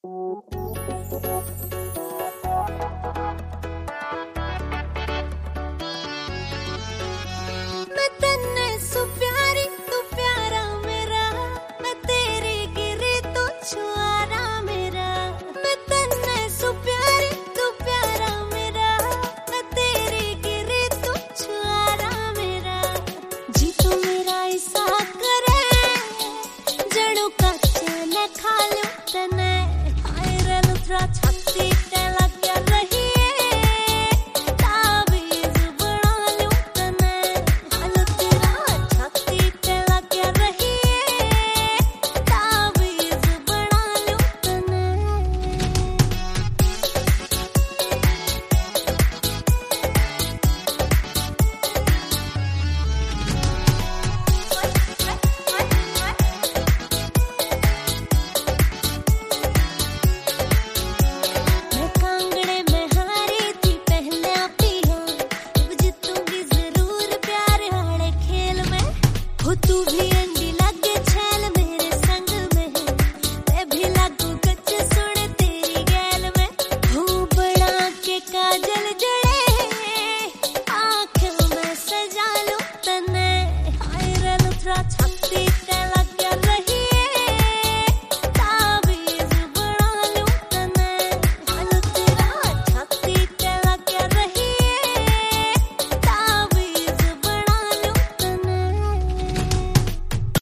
मैं तन्ने सु प्यारी तू प्यारा मेरा, मैं तेरी गिरी तू छुआरा मेरा। मैं तन्ने सु प्यारी तू प्यारा मेरा, मैं तेरी गिरी तू छुआरा मेरा। जी तू मेरा ऐसा करे जड़ू कच्चे न खा लूं तने, आयरन फ्रा छत्ती ते लग रही तू भी